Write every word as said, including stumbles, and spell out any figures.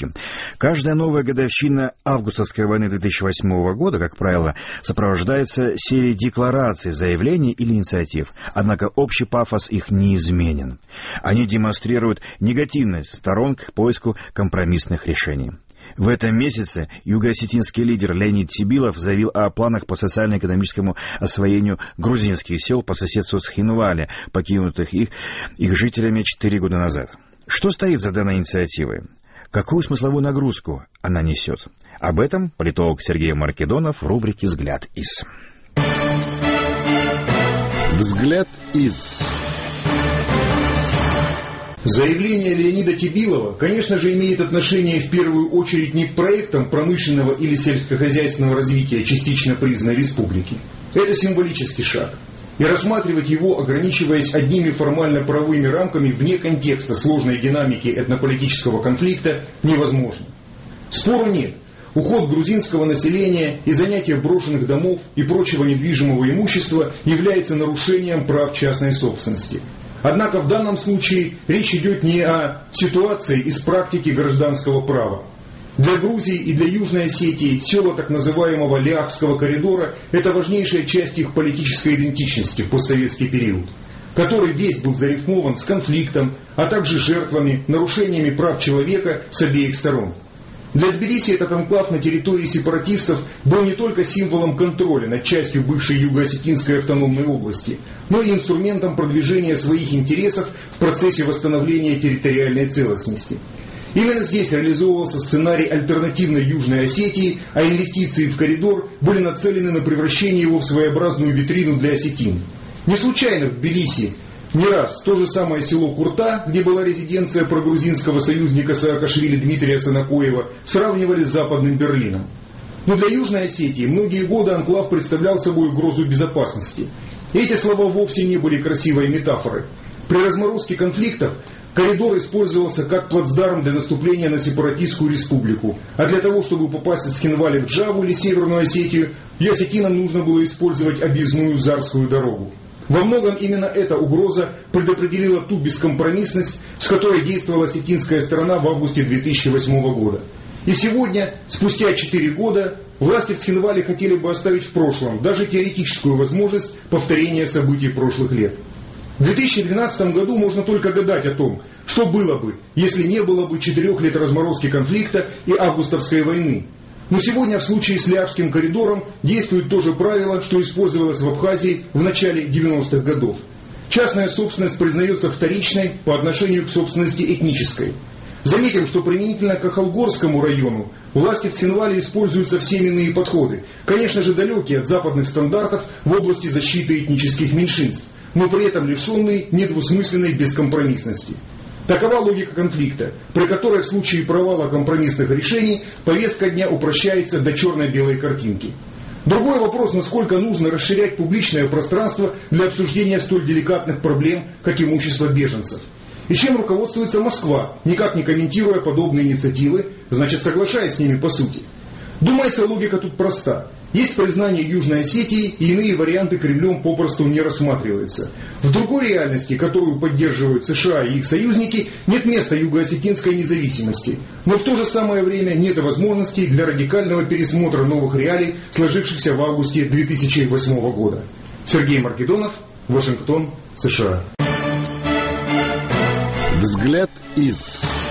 политики. Каждая новая годовщина августовской войны две тысячи восьмого года, как правило, сопровождается серией деклараций, заявлений или инициатив. Однако общий пафос их неизменен. Они демонстрируют негативность сторон к поиску компромиссных решений. В этом месяце юго-осетинский лидер Леонид Сибилов заявил о планах по социально-экономическому освоению грузинских сел по соседству с Цхинвали, покинутых их, их жителями четыре года назад. Что стоит за данной инициативой? Какую смысловую нагрузку она несет? Об этом политолог Сергей Маркедонов в рубрике «Взгляд из». «Взгляд из». Заявление Леонида Сибилова, конечно же, имеет отношение в первую очередь не к проектам промышленного или сельскохозяйственного развития частично признанной республики. Это символический шаг. И рассматривать его, ограничиваясь одними формально-правовыми рамками вне контекста сложной динамики этнополитического конфликта, невозможно. Спору нет. Уход грузинского населения и занятие брошенных домов и прочего недвижимого имущества является нарушением прав частной собственности. Однако в данном случае речь идет не о ситуации из практики гражданского права. Для Грузии и для Южной Осетии села так называемого Ляхского коридора – это важнейшая часть их политической идентичности в постсоветский период, который весь был зарифмован с конфликтом, а также жертвами, нарушениями прав человека с обеих сторон. Для Тбилиси этот анклав на территории сепаратистов был не только символом контроля над частью бывшей Юго-Осетинской автономной области, но и инструментом продвижения своих интересов в процессе восстановления территориальной целостности. Именно здесь реализовывался сценарий альтернативной Южной Осетии, а инвестиции в коридор были нацелены на превращение его в своеобразную витрину для осетин. Не случайно в Тбилиси не раз то же самое село Курта, где была резиденция прогрузинского союзника Саакашвили Дмитрия Санакоева, сравнивали с Западным Берлином. Но для Южной Осетии многие годы анклав представлял собой угрозу безопасности. И эти слова вовсе не были красивой метафорой. При разморозке конфликтов коридор использовался как плацдарм для наступления на сепаратистскую республику, а для того, чтобы попасть из Цхинвали в Джаву или Северную Осетию, осетинам нужно было использовать объездную Зарскую дорогу. Во многом именно эта угроза предопределила ту бескомпромиссность, с которой действовала осетинская сторона в августе две тысячи восьмого года. И сегодня, спустя четыре года, власти в Цхинвале хотели бы оставить в прошлом даже теоретическую возможность повторения событий прошлых лет. В две тысячи двенадцатом году можно только гадать о том, что было бы, если не было бы четырех лет разморозки конфликта и августовской войны. Но сегодня в случае с Ляхским коридором действует то же правило, что использовалось в Абхазии в начале девяностых годов. Частная собственность признается вторичной по отношению к собственности этнической. Заметим, что применительно к Ахалгорскому району власти в Цхинвале используют совсем иные подходы, конечно же далекие от западных стандартов в области защиты этнических меньшинств, но при этом лишенные недвусмысленной бескомпромиссности. Такова логика конфликта, при которой в случае провала компромиссных решений повестка дня упрощается до черно-белой картинки. Другой вопрос, насколько нужно расширять публичное пространство для обсуждения столь деликатных проблем, как имущество беженцев. И чем руководствуется Москва, никак не комментируя подобные инициативы, значит соглашаясь с ними по сути. Думается, логика тут проста. Есть признание Южной Осетии, и иные варианты Кремлем попросту не рассматриваются. В другой реальности, которую поддерживают США и их союзники, нет места юго-осетинской независимости. Но в то же самое время нет возможностей для радикального пересмотра новых реалий, сложившихся в августе две тысячи восьмого года. Сергей Маркедонов, Вашингтон, США. Взгляд из...